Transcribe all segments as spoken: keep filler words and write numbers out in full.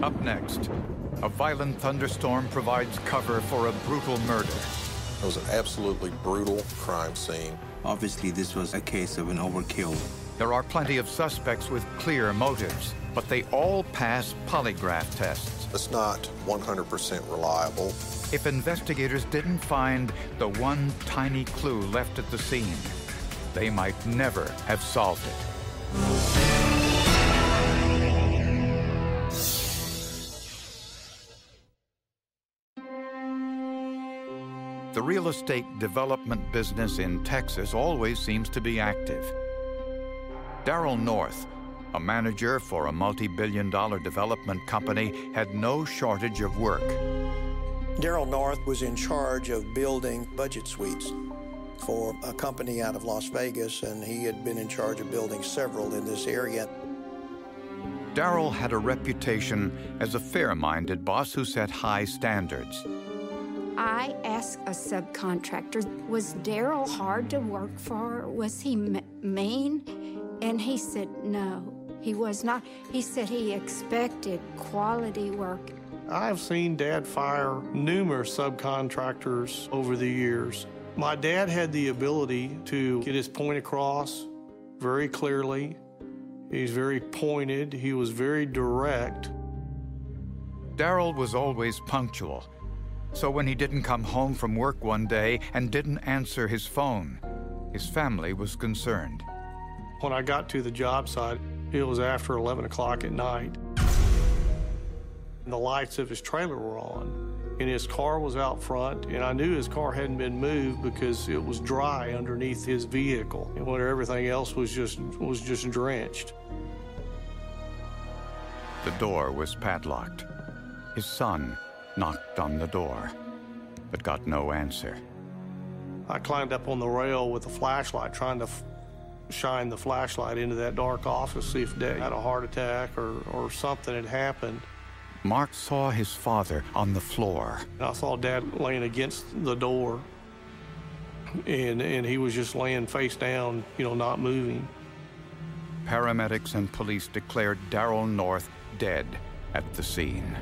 Up next, a violent thunderstorm provides cover for a brutal murder. It was an absolutely brutal crime scene. Obviously, this was a case of an overkill. There are plenty of suspects with clear motives, but they all pass polygraph tests. It's not one hundred percent reliable. If investigators didn't find the one tiny clue left at the scene, they might never have solved it. The real estate development business in Texas always seems to be active. Darrell North, a manager for a multi-billion dollar development company, had no shortage of work. Darrell North was in charge of building budget suites for a company out of Las Vegas, and he had been in charge of building several in this area. Darrell had a reputation as a fair-minded boss who set high standards. I asked a subcontractor, was Darrell hard to work for? Was he m mean? And he said, no, he was not. He said he expected quality work. I've seen Dad fire numerous subcontractors over the years. My dad had the ability to get his point across very clearly. He's very pointed. He was very direct. Darrell was always punctual. So when he didn't come home from work one day and didn't answer his phone, his family was concerned. When I got to the job site, it was after eleven o'clock at night. And the lights of his trailer were on, and his car was out front, and I knew his car hadn't been moved because it was dry underneath his vehicle, and when everything else was just, was just drenched. The door was padlocked. His son knocked on the door, but got no answer. I climbed up on the rail with a flashlight, trying to f shine the flashlight into that dark office, see if Dad had a heart attack or, or something had happened. Mark saw his father on the floor. I saw Dad laying against the door, and, and he was just laying face down, you know, not moving. Paramedics and police declared Darrell North dead at the scene.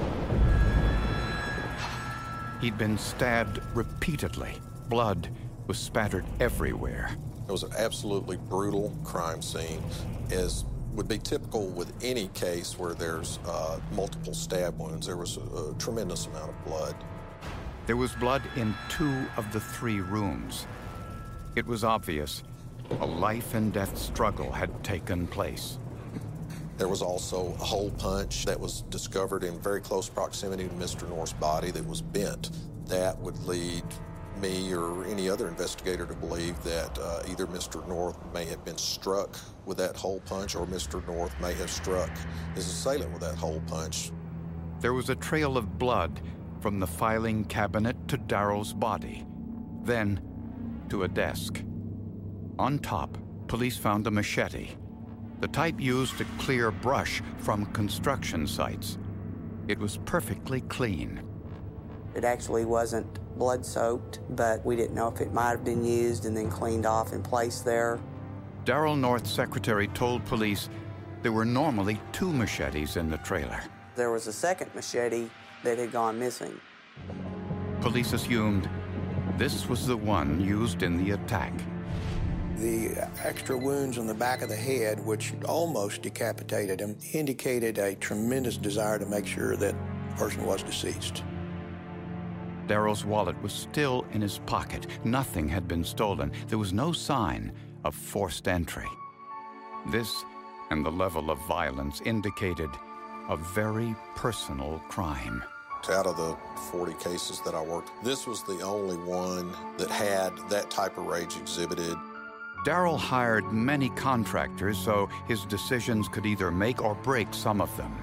He'd been stabbed repeatedly. Blood was spattered everywhere. It was an absolutely brutal crime scene, as would be typical with any case where there's uh, multiple stab wounds. There was a, a tremendous amount of blood. There was blood in two of the three rooms. It was obvious a life and death struggle had taken place. There was also a hole punch that was discovered in very close proximity to Mister North's body that was bent. That would lead me or any other investigator to believe that uh, either Mister North may have been struck with that hole punch, or Mister North may have struck his assailant with that hole punch. There was a trail of blood from the filing cabinet to Darrell's body, then to a desk. On top, police found a machete, the type used to clear brush from construction sites. It was perfectly clean. It actually wasn't blood-soaked, but we didn't know if it might have been used and then cleaned off and placed there. Darrell North's secretary told police there were normally two machetes in the trailer. There was a second machete that had gone missing. Police assumed this was the one used in the attack. The extra wounds on the back of the head, which almost decapitated him, indicated a tremendous desire to make sure that the person was deceased. Darrell's wallet was still in his pocket. Nothing had been stolen. There was no sign of forced entry. This and the level of violence indicated a very personal crime. Out of the forty cases that I worked, this was the only one that had that type of rage exhibited. Darrell hired many contractors so his decisions could either make or break some of them.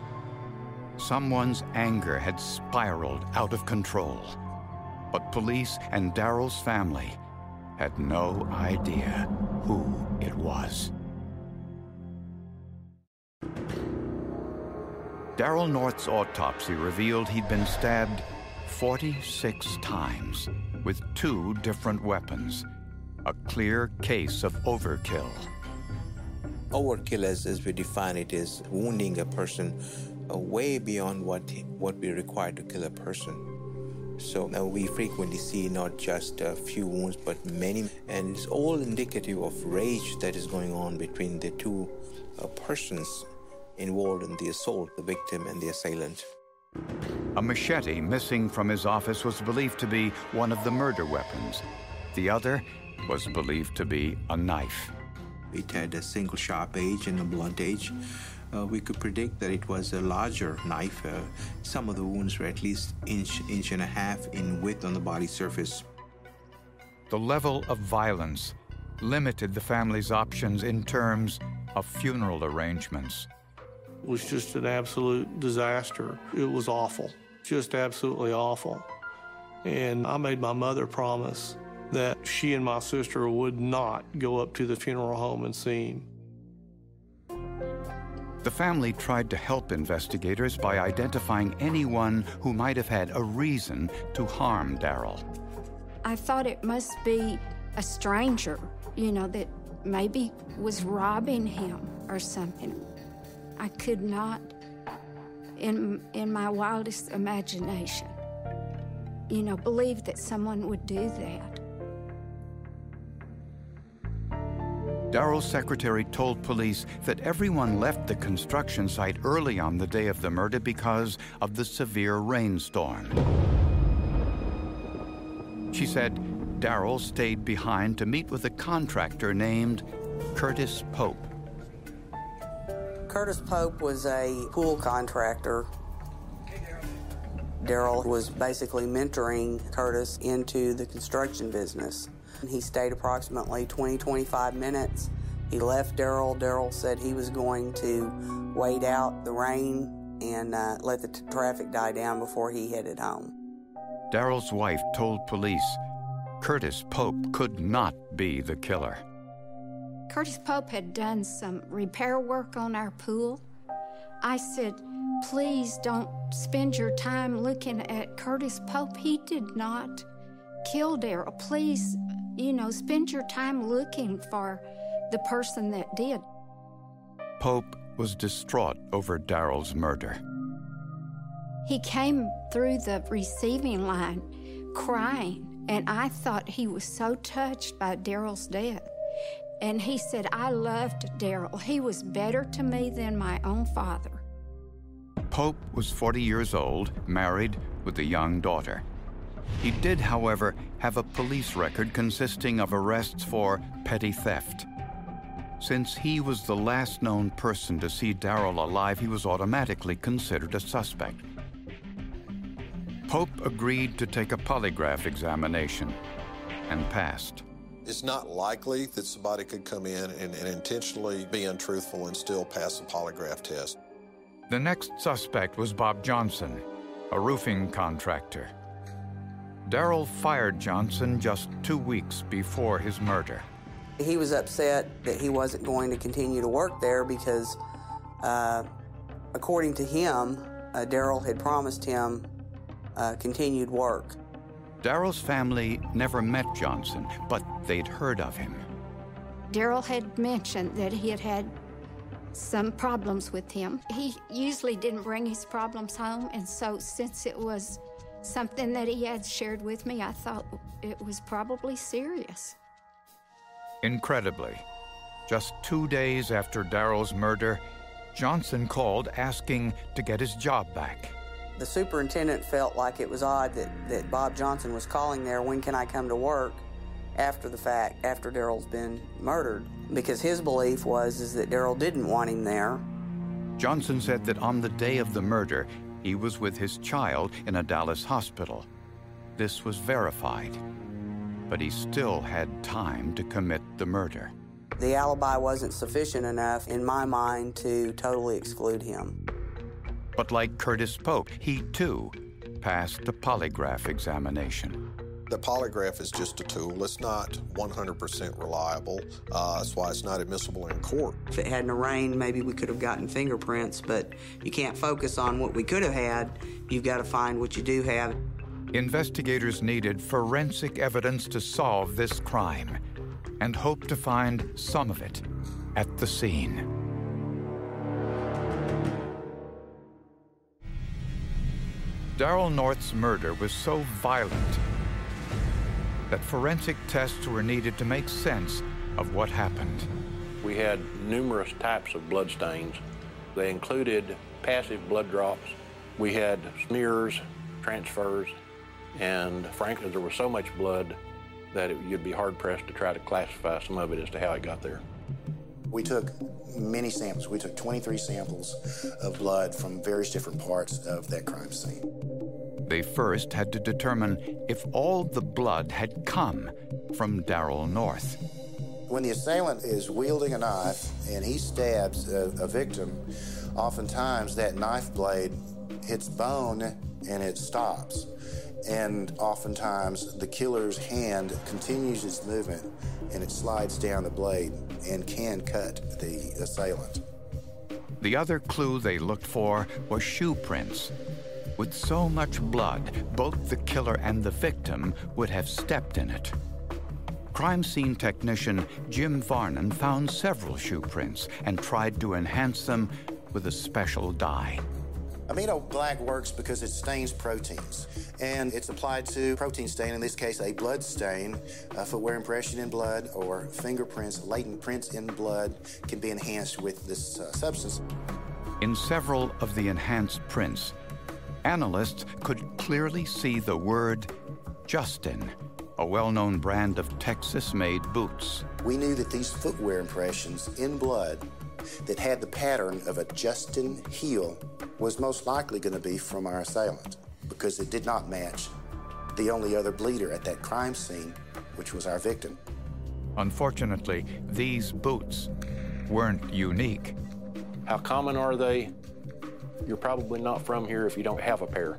Someone's anger had spiraled out of control, but police and Darrell's family had no idea who it was. Darrell North's autopsy revealed he'd been stabbed forty-six times with two different weapons, a clear case of overkill. Overkill, as, as we define it, is wounding a person uh, way beyond what what we require to kill a person. So now we frequently see not just a few wounds, but many, and it's all indicative of rage that is going on between the two uh, persons involved in the assault, the victim and the assailant. A machete missing from his office was believed to be one of the murder weapons. The other was believed to be a knife. It had a single sharp edge and a blunt edge. Uh, we could predict that it was a larger knife. Uh, some of the wounds were at least inch, inch and a half in width on the body surface. The level of violence limited the family's options in terms of funeral arrangements. It was just an absolute disaster. It was awful, just absolutely awful. And I made my mother promise that she and my sister would not go up to the funeral home and see him. The family tried to help investigators by identifying anyone who might have had a reason to harm Darrell. I thought it must be a stranger, you know, that maybe was robbing him or something. I could not, in, in my wildest imagination, you know, believe that someone would do that. Darrell's secretary told police that everyone left the construction site early on the day of the murder because of the severe rainstorm. She said Darrell stayed behind to meet with a contractor named Curtis Pope. Curtis Pope was a pool contractor. Darrell was basically mentoring Curtis into the construction business. He stayed approximately twenty, twenty-five minutes. He left Darrell. Darrell said he was going to wait out the rain and uh, let the t- traffic die down before he headed home. Darrell's wife told police Curtis Pope could not be the killer. Curtis Pope had done some repair work on our pool. I said, please don't spend your time looking at Curtis Pope. He did not kill Darrell. Please, you know, spend your time looking for the person that did. Pope was distraught over Darrell's murder. He came through the receiving line crying, and I thought he was so touched by Darrell's death. And he said, I loved Darrell. He was better to me than my own father. Pope was forty years old, married with a young daughter. He did, however, have a police record consisting of arrests for petty theft. Since he was the last known person to see Darrell alive, he was automatically considered a suspect. Pope agreed to take a polygraph examination and passed. It's not likely that somebody could come in and, and intentionally be untruthful and still pass the polygraph test. The next suspect was Bob Johnson, a roofing contractor. Darrell fired Johnson just two weeks before his murder. He was upset that he wasn't going to continue to work there because, uh, according to him, uh, Darrell had promised him uh, continued work. Darrell's family never met Johnson, but they'd heard of him. Darrell had mentioned that he had had some problems with him. He usually didn't bring his problems home, and so since it was something that he had shared with me, I thought it was probably serious. Incredibly, just two days after Darrell's murder, Johnson called asking to get his job back. The superintendent felt like it was odd that, that Bob Johnson was calling there, when can I come to work, after the fact, after Darrell's been murdered, because his belief was is that Darrell didn't want him there. Johnson said that on the day of the murder, he was with his child in a Dallas hospital. This was verified, but he still had time to commit the murder. The alibi wasn't sufficient enough, in my mind, to totally exclude him. But like Curtis Pope, he too passed a polygraph examination. The polygraph is just a tool. It's not one hundred percent reliable. Uh, that's why it's not admissible in court. If it hadn't rained, maybe we could have gotten fingerprints, but you can't focus on what we could have had. You've got to find what you do have. Investigators needed forensic evidence to solve this crime and hoped to find some of it at the scene. Darrell North's murder was so violent that forensic tests were needed to make sense of what happened. We had numerous types of blood stains. They included passive blood drops. We had smears, transfers, and frankly, there was so much blood that it, you'd be hard-pressed to try to classify some of it as to how it got there. We took many samples. We took twenty-three samples of blood from various different parts of that crime scene. They first had to determine if all the blood had come from Darrell North. When the assailant is wielding a knife and he stabs a, a victim, oftentimes that knife blade hits bone and it stops. And oftentimes the killer's hand continues its movement and it slides down the blade and can cut the assailant. The other clue they looked for was shoe prints. With so much blood, both the killer and the victim would have stepped in it. Crime scene technician Jim Varnon found several shoe prints and tried to enhance them with a special dye. Amino black works because it stains proteins, and it's applied to protein stain, in this case a blood stain. A footwear impression in blood or fingerprints, latent prints in blood can be enhanced with this uh, substance. In several of the enhanced prints, analysts could clearly see the word Justin, a well-known brand of Texas-made boots. We knew that these footwear impressions in blood that had the pattern of a Justin heel was most likely going to be from our assailant, because it did not match the only other bleeder at that crime scene, which was our victim. Unfortunately, these boots weren't unique. How common are they? You're probably not from here if you don't have a pair.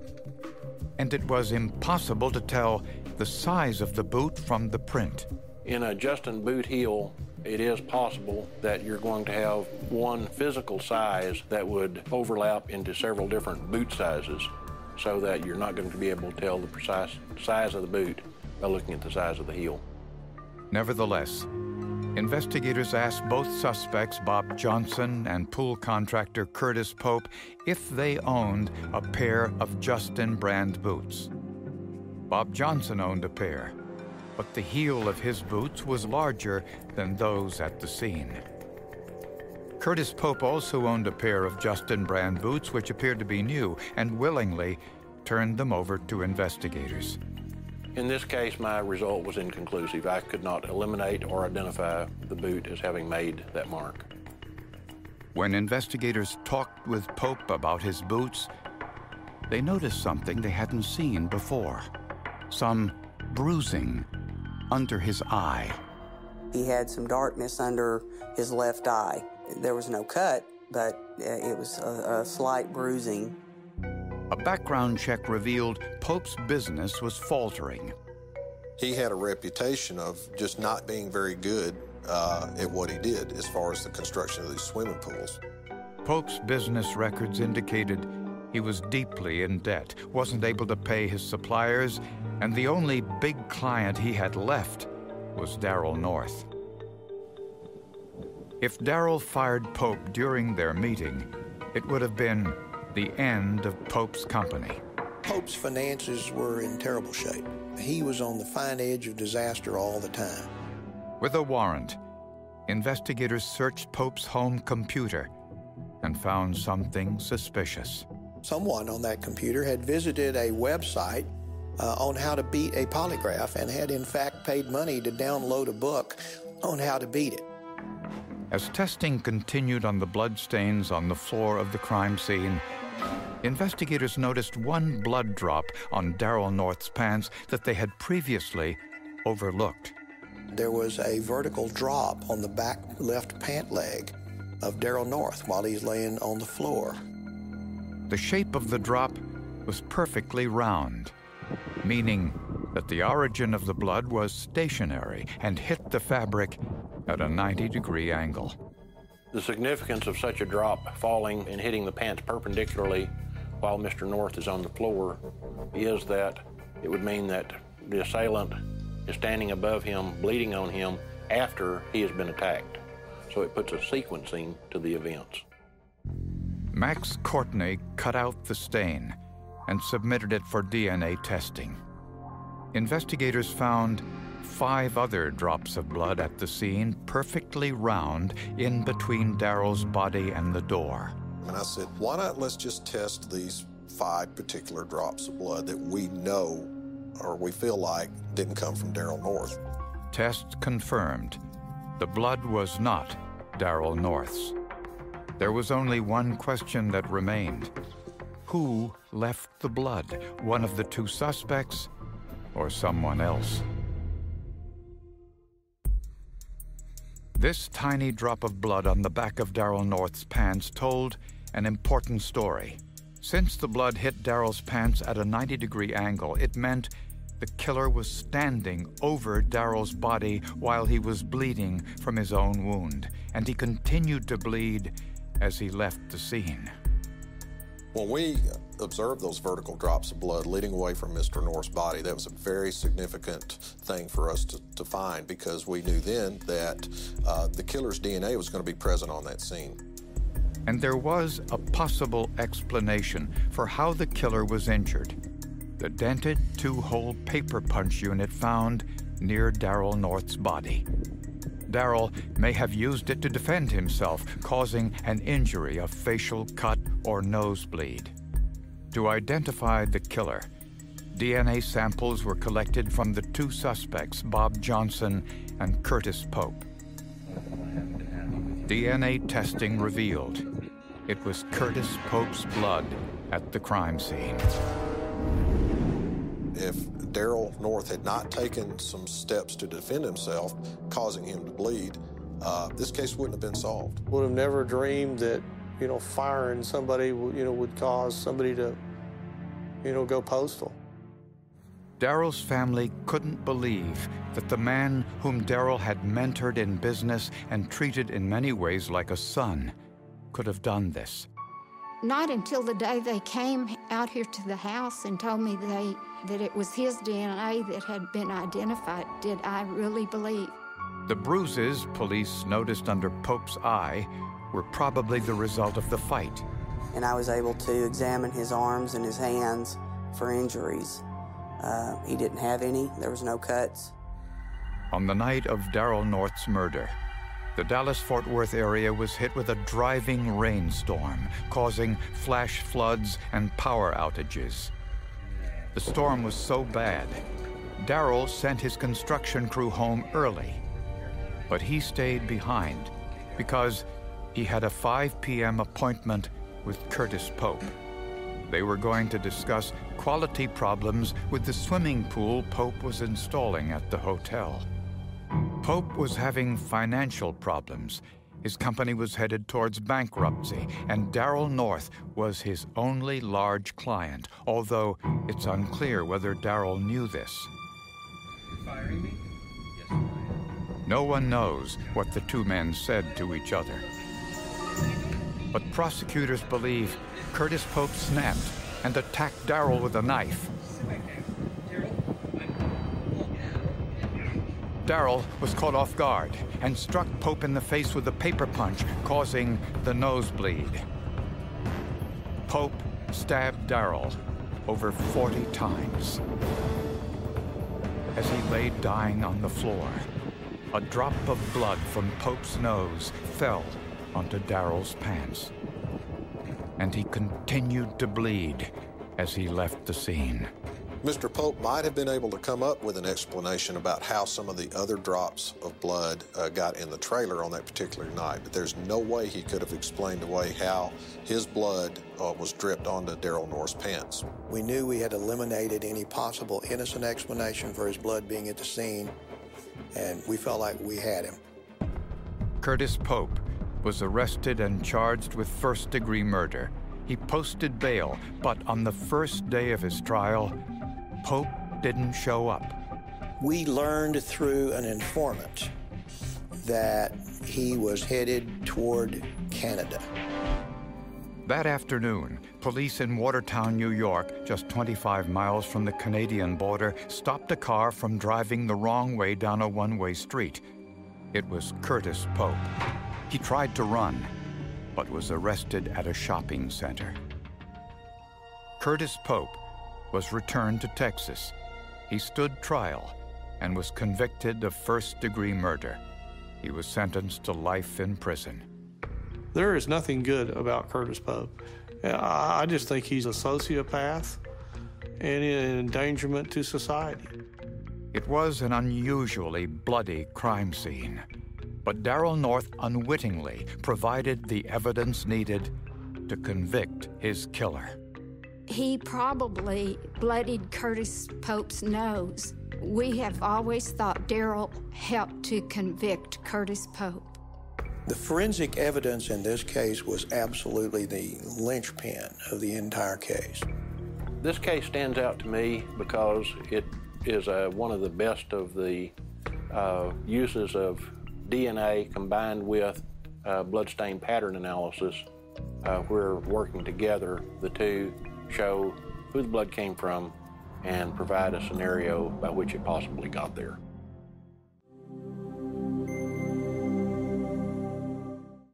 And it was impossible to tell the size of the boot from the print. In a Justin boot heel, it is possible that you're going to have one physical size that would overlap into several different boot sizes, so that you're not going to be able to tell the precise size of the boot by looking at the size of the heel. Nevertheless, investigators asked both suspects, Bob Johnson and pool contractor Curtis Pope, if they owned a pair of Justin brand boots. Bob Johnson owned a pair, but the heel of his boots was larger than those at the scene. Curtis Pope also owned a pair of Justin brand boots, which appeared to be new, and willingly turned them over to investigators. In this case, my result was inconclusive. I could not eliminate or identify the boot as having made that mark. When investigators talked with Pope about his boots, they noticed something they hadn't seen before. Some bruising under his eye. He had some darkness under his left eye. There was no cut, but it was a, a slight bruising. A background check revealed Pope's business was faltering. He had a reputation of just not being very good uh, at what he did as far as the construction of these swimming pools. Pope's business records indicated he was deeply in debt, wasn't able to pay his suppliers, and the only big client he had left was Darrell North. If Darrell fired Pope during their meeting, it would have been the end of Pope's company. Pope's finances were in terrible shape. He was on the fine edge of disaster all the time. With a warrant, investigators searched Pope's home computer and found something suspicious. Someone on that computer had visited a website uh, on how to beat a polygraph and had in fact paid money to download a book on how to beat it. As testing continued on the bloodstains on the floor of the crime scene, investigators noticed one blood drop on Darrell North's pants that they had previously overlooked. There was a vertical drop on the back left pant leg of Darrell North while he's laying on the floor. The shape of the drop was perfectly round, meaning that the origin of the blood was stationary and hit the fabric at a ninety degree angle. The significance of such a drop falling and hitting the pants perpendicularly while Mister North is on the floor is that it would mean that the assailant is standing above him, bleeding on him after he has been attacked. So it puts a sequencing to the events. Max Courtney cut out the stain and submitted it for D N A testing. Investigators found five other drops of blood at the scene, perfectly round in between Daryl's body and the door. And I said, why not let's just test these five particular drops of blood that we know or we feel like didn't come from Daryl North. Tests confirmed the blood was not Daryl North's. There was only one question that remained. Who left the blood? One of the two suspects or someone else? This tiny drop of blood on the back of Daryl North's pants told an important story. Since the blood hit Daryl's pants at a ninety degree angle, it meant the killer was standing over Daryl's body while he was bleeding from his own wound, and he continued to bleed as he left the scene. When we observed those vertical drops of blood leading away from Mister North's body, that was a very significant thing for us to, to find, because we knew then that uh, the killer's D N A was going to be present on that scene. And there was a possible explanation for how the killer was injured. The dented two-hole paper punch unit found near Daryl North's body. Daryl may have used it to defend himself, causing an injury, a facial cut or nosebleed. To identify the killer, D N A samples were collected from the two suspects, Bob Johnson and Curtis Pope. D N A testing revealed it was Curtis Pope's blood at the crime scene. If Daryl North had not taken some steps to defend himself, causing him to bleed, uh, this case wouldn't have been solved. Would have never dreamed that, you know, firing somebody, you know, would cause somebody to, you know, go postal. Daryl's family couldn't believe that the man whom Daryl had mentored in business and treated in many ways like a son could have done this. Not until the day they came out here to the house and told me they, that it was his D N A that had been identified did I really believe. The bruises police noticed under Pope's eye were probably the result of the fight. And I was able to examine his arms and his hands for injuries. Uh, he didn't have any. There was no cuts. On the night of Daryl North's murder, the Dallas-Fort Worth area was hit with a driving rainstorm, causing flash floods and power outages. The storm was so bad, Daryl sent his construction crew home early, but he stayed behind because he had a five p m appointment with Curtis Pope. They were going to discuss quality problems with the swimming pool Pope was installing at the hotel. Pope was having financial problems. His company was headed towards bankruptcy, and Daryl North was his only large client, although it's unclear whether Daryl knew this. You're firing me? Yes, I am. No one knows what the two men said to each other. But prosecutors believe Curtis Pope snapped and attacked Daryl with a knife. Daryl was caught off guard and struck Pope in the face with a paper punch, causing the nosebleed. Pope stabbed Daryl over forty times. As he lay dying on the floor, a drop of blood from Pope's nose fell onto Daryl's pants, and he continued to bleed as he left the scene. Mister Pope might have been able to come up with an explanation about how some of the other drops of blood uh, got in the trailer on that particular night, but there's no way he could have explained away how his blood uh, was dripped onto Daryl North's pants. We knew we had eliminated any possible innocent explanation for his blood being at the scene, and we felt like we had him. Curtis Pope was arrested and charged with first-degree murder. He posted bail, but on the first day of his trial, Pope didn't show up. We learned through an informant that he was headed toward Canada. That afternoon, police in Watertown, New York, just twenty-five miles from the Canadian border, stopped a car from driving the wrong way down a one-way street. It was Curtis Pope. He tried to run, but was arrested at a shopping center. Curtis Pope was returned to Texas. He stood trial and was convicted of first-degree murder. He was sentenced to life in prison. There is nothing good about Curtis Pope. I just think he's a sociopath and an endangerment to society. It was an unusually bloody crime scene, but Darrell North unwittingly provided the evidence needed to convict his killer. He probably bloodied Curtis Pope's nose. We have always thought Darrell helped to convict Curtis Pope. The forensic evidence in this case was absolutely the linchpin of the entire case. This case stands out to me because it is uh, one of the best of the uh, uses of D N A combined with uh, bloodstain pattern analysis. Uh, we're working together, the two show who the blood came from and provide a scenario by which it possibly got there.